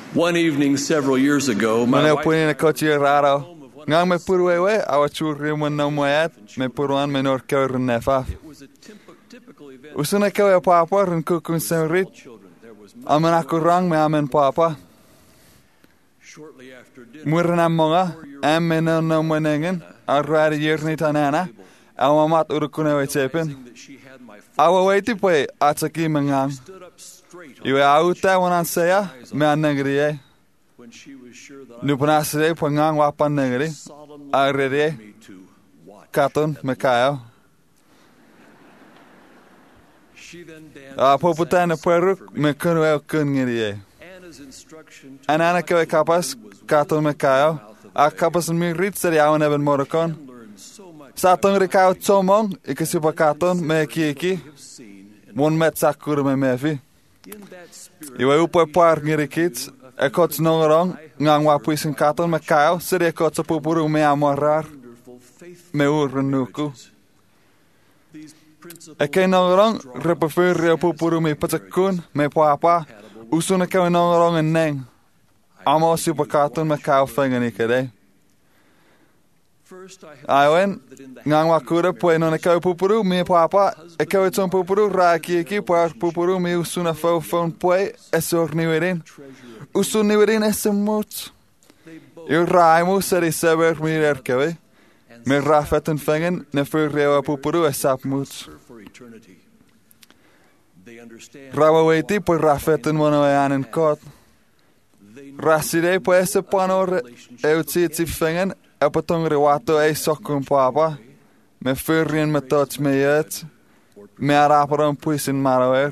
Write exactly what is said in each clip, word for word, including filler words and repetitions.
One evening several years ago, my Mane wife puni na kochi raro. Ngang me purwewe awa churi mo na moyat me puruan me nor keur nefaf. was a typ- typical event. Usuna keu papa rin kukun senrit. Children. There was Amen aku rang me amen papa. shortly after dinner. Murna monga am me no no menengen. Arra yer ni tanana. Awa mat urukune we chepen. That she had my foot Awa waiti pwe ataki mengang. stood up straight on Iwe auta wanan saya me anengriye. when she was sure that Nupanasre pangang wapan negri. I solemnly Arre me to watch. katon me kayo. She then danced A and sang poputana a song peruk for me. me kunwe kungriye. Anna's instruction to Anana watch kewe the kapas woman was katon me written in the kayo. mouth of A the kapas mi rit seri awan eben morokon. and learned so much Satong rikao tsomong ikasipa katon me kieki. we have seen in, Mon met sakur me mefi. in that spirit. Iwe upo par ngirikits. E kots nongrong ngang wapuisin katon me kayo. Seri e kots pupuru me amorar Wonderful, faithful me urnuku. marriages. These principles E kei nongrong repefur re pupuru me patakun me papa. Usuna kewe nongrong en neng. Amo sipa katon me kayo fengani kede. First, I have Awen observed that in the ngang wakura pwe no ne kau pupuru me papa e kau ton pupuru ra ki ki par pupuru me usuna fo fon pwe e sor niwerin treasure usun niwerin e semut they both eu raimu seri sever mi erkewe and me rafeten fengen ne fur rewa pupuru e sapmut serve for eternity. They understand. rawa weiti pwe rafeten mono e anen kot They know rasire pwe se panor e utsi tsi fengen e patong rewato e sokun papa me furrien me tots me jet me araparon puisin maroer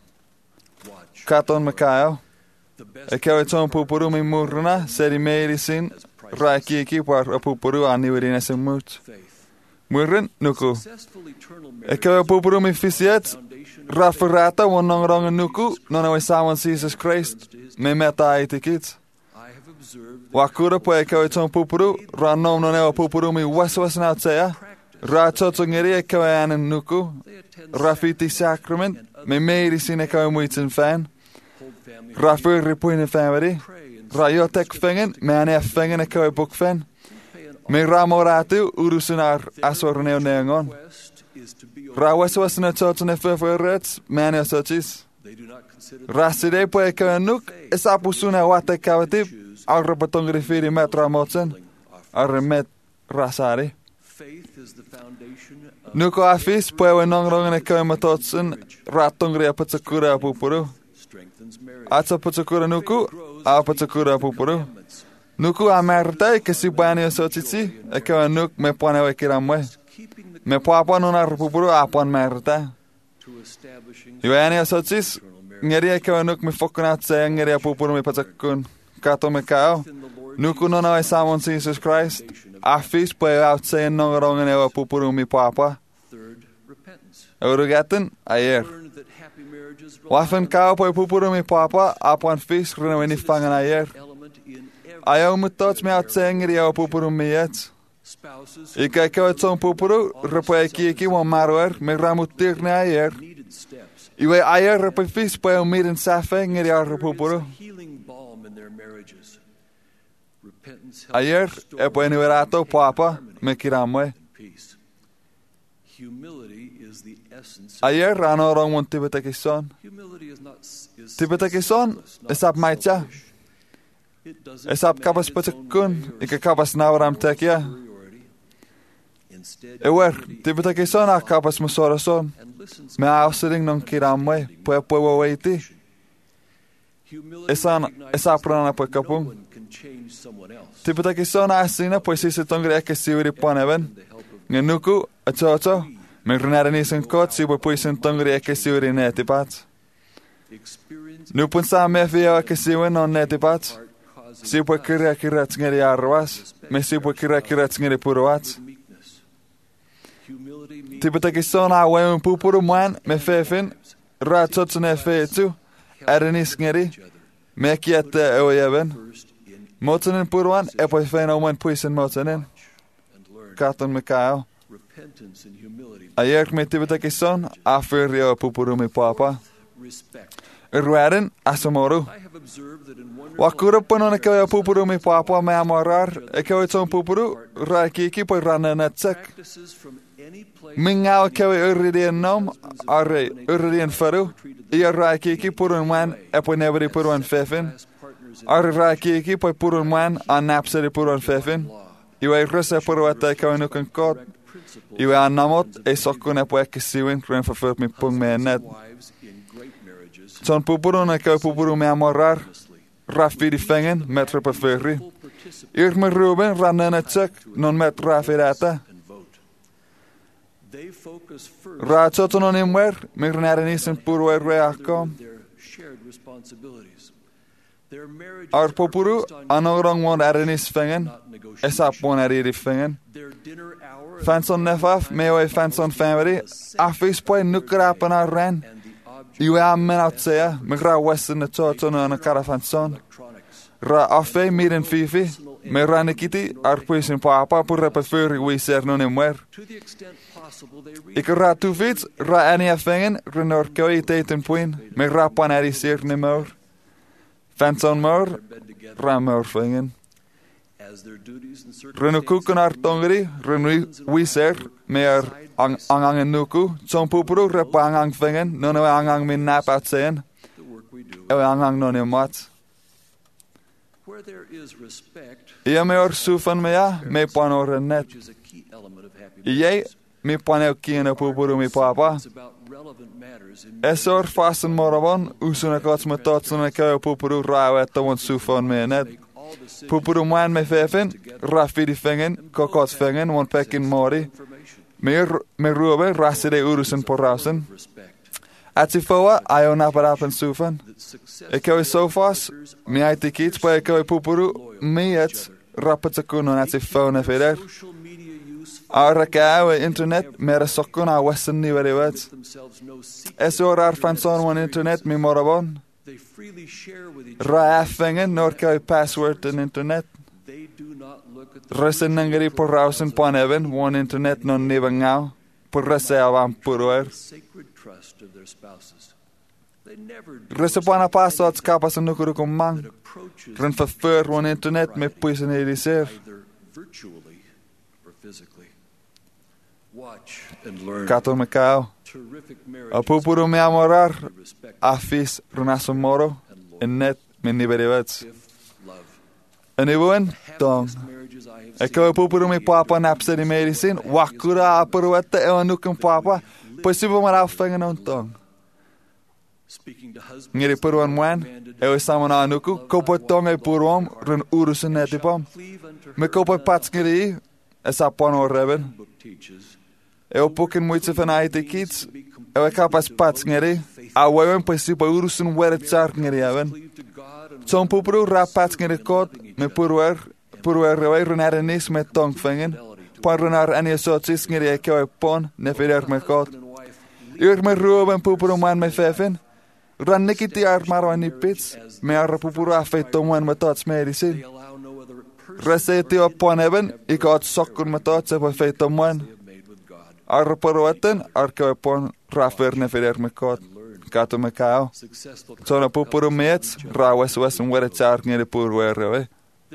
watch katon me kayo the best e kewe ton pupuru mi murna seri meirisin raki ki par a pupuru aniwerin ese mut faith. murren nuku Successful eternal e marriage kewe pupuru mi fisiet foundation of raferata wonong rong nuku nona we sawan Jesus Christ me meta itikit I have observed that wakura po e kewe ton pupuru ranom no ne pupuru mi waswas na tsaya ra tsotsongeri e kewe anen nuku they attend rafiti sacrament me meirisin e kewe muitin fan hold family Rafur ripuin family. pray and Rayotek fengen, me ane fengen e koe book fen. pay an Me ramoratu urusunar asorneo neongon. request is to be Rawas was na tots ne feferets, me ane sochis. they do not consider Raside po e koe nuk, esapusuna wate kavatip, arre patong rifiri metra motsen, arre met rasari. faith is the foundation of Nuko afis po e nongrong e koe matotsen, ratong rea patsakura pupuru. strengthens marriage. Atsa patsakura nuku, a patsakura pupuru. Commandments, Nuku amerta ke si bani sochitsi e ke nuk me pone we kiramwe keeping the me papa no na pupuru apon merta to establishing yo ani sochis eternal marriage. ngeri e ke nuk me fokna tse ngeri pupuru me patakun kato me kao In the Lord nuku no na samon Jesus Christ afis po out say no rongen e pupuru mi papa third, repentance. urugaten ayer Learn that happy marriages wafen kao po pupuru mi papa apon fis reno ni fangan ayer element in every ayo mutots me out say ngeri e pupuru mi yet spouses Ika kewe ton pupuru, repo e ki ki wan maroer, me ramu tirne ayer. needed steps. Iwe ayer repo fis po e mirin safe, ngeri ar pupuru. It's a healing balm in their marriages. Repentance helps Ayer, restore e po e niverato papa, harmony me kiramwe. and peace. Humility is the essence of Ayer ano rong mon tibete kison. humility is not s- is Tibete kison, selfless, not esap maitja. selfish. It doesn't Esap demand kabas its own patakun, way or ika kabas nawram tekia. superiority. Instead, Ewer, humility tibete kison a kabas musoroson. and listens Me ausering non kiramwe, po e po e waiti. Humility Esan, recognizes esap prana that po no kapung. one can change someone else. Tibete kison a asina, po si se tongre eke siwiri poneven. The help of Ngenuku, achocho, me renarani sen kot si po puisen tongri eke siwiri netipat. experience Nupun sa me fia eke siwin on netipat. heart causes Si po kira kira tsngeri arwas, me si po kira kira tsngeri puruat. meekness. Humility means Tibete kison a weun pupuru muan, me fefin, ra chotsu ne fetu, ereni skngeri, me kiete eoyeven. first in Motonin puruan, e po fen omen puisen motonin, and learn. katon me kao. Repentance and humility. Ayer me tibete kison, a fyrio pupuru mi papa. Respect. Irwedyn asamorw. Wakura panon ikaw ay pupuru mi papa may amorar. Ikaw ay tong pupuru. Rakiki po rana natsek. Mingaw ikaw ay uridian nom. Are uridian faru. Iya rakiki purun man. Epo nebri purun fefin. Are rakiki po purun man. Anapsari purun fefin. Iwa ay rasa puru at ikaw ay nukan kot. Iwa anamot ay sokun epo ekisiwin. Kren fafurp mi pung menet. Son pupuru na ikaw pupuru mi amorar. Raffi fengen met repaferi. Ir me ruben ranen et sek non met raffi data. Ratso non imwer mir narenisen puru erwe akom. Ar pupuru anorong mon arenis fengen. Esap mon ariri fengen. Fanson nefaf mewe fanson family. Affis poe nukrapan ar ren. Iwe ammen outsea, me gra western na tsoton na karafanson. Ra affe miren fifi, me ra nikiti arpuisin papa pur repafuri wiser non imwer. Ik ra tu fits, ra ani afengen, renor koi teten puin, me ra panari sir ne mor. Fanson mor, ra mor fengen. Renu kukun artongri, renu wiser, me ar ang angang nuku, son pupuru repa angang fengen, non ewe angang min nap outseyen, ewe angang non emat. Ia me or sufan mea, me panor net. Iei, me paneo kiena pupuru mi papa. Esor fasten morabon, usuna kots me totsun e keo pupuru rao et tawon sufan me net. Pupuru man me fefen, rafidi fengen, kokot fengen, won pekin mori. Meer me ruobe raside urusen porrausen. Atsi foa ayo naparapen sufan. Eko sofas mi aiti kits pa eko pupuru mi et rapatsakunon atsi phone feder. Ara kawe internet mera sokun a western ni very wet. Eso rar fanson on internet mi morabon. Ra fengen nor kawe password in internet. Resen nangeri porrausen pon even one internet non nivangau por rese avam puruer. Rese pana paso at skapas en nukuru kom mang. Ren verfeur one internet me puisen ediser. Kato me kao. A pupuru me amorar. Afis renaso moro. En net me niberivets. En iwan tong. Eko pupuru mi papa napse di medicine. Wakura apuru ete ewa nukum papa. Pues sipo marau fengen on tong. Ngiri puruan mwan. Ewa samana anuku. Kopo tong e puruam. Ren urusen netipam. Me kopo pats ngiri. Esa pano reben. Ewa pukin muitse van aite kids. Ewa kapas pats ngiri. Awewen pues sipo urusen weret sark ngiri even. Son pupuru rapats ngiri kot. Me puruer. Puruer rewe runar enis me tong fengen. Pan runar anie sotis ngiri eko e pon. Nefider me kot. Ur me ruoben pupuru man me fefen. Ran nikiti ar marwa ni pits. Me ar pupuru afeito man me tots medicine. Reseti op pon eben. Iko at sokkun me tots e afeito man. Ar purueten ar ko e pon rafer nefider me kot. Kato me kao. Zona pupuru meets. Rawes wesen were tsar ngiri puruer rewe.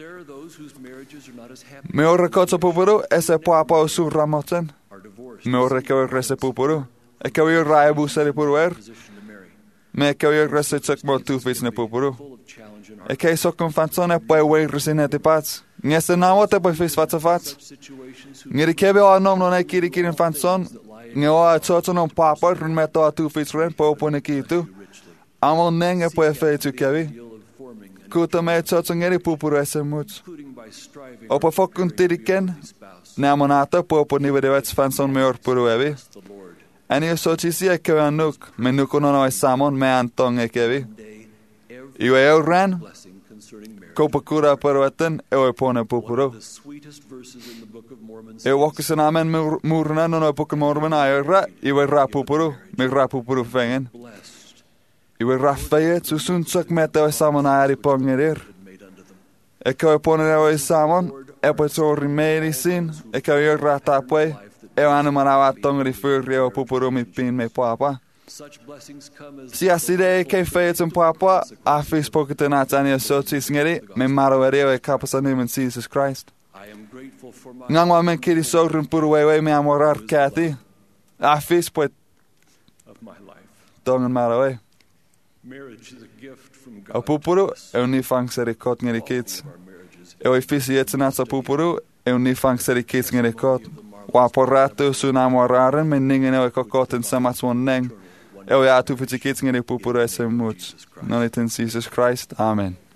Me orre kotso pupuru ese papa o su ramoten. Me orre keo rese pupuru. E keo yo rae buseri puruer. Me keo yo rese tsuk mo tufits ne pupuru. E kei sokun fansone po e wei resineti pats. Ngese namote po fis fatsa fats. Ngiri kebe o anom non e kiri kirin fanson. Nge o a tsotso non papa run meto a tufits ren po opo ne kitu. Amo nenge po e feitu kevi. Kuta me tsotso ngeri pupuru ese muts. Opo fokun tiriken. Namonata po opo nivedevets fanson me or puru evi. Ani o sochisi e kevi anuk. Me nuku nono e samon me antong e kevi. Iwe eo ran. Kopa kura parueten eo e pone pupuru. E wakisen amen murna nono e pukun mormen ayo ra. Iwe ra pupuru. Me ra pupuru fengen. Iwe raffeie tsusun tsuk mete o samon aari pongerir. Eko e pone eo e samon. Epo e tsori medicine. Eko e rata apwe. Eo anu manawa tongri furri eo pupuru mi pin me papa. Si aside kei feit yn papa, a Facebook ydyn atani o so tis ngeri, me maro erio e kapas anim yn Jesus Christ. Ngangwa men kiri sogr yn bwrwewe me amorar kati, a Facebook dong yn maro e. O pupuru, ewn ni fang seri kot ngeri kids. Ew i fisi etynat o pupuru, ewn ni fang seri kids ngeri kot. Waporatu sun amoraren, men ningen ew e kokot yn samat won neng. Ew i atu fiti kids ngeri pupuru esem much. Nonitin Jesus Christ. Amen.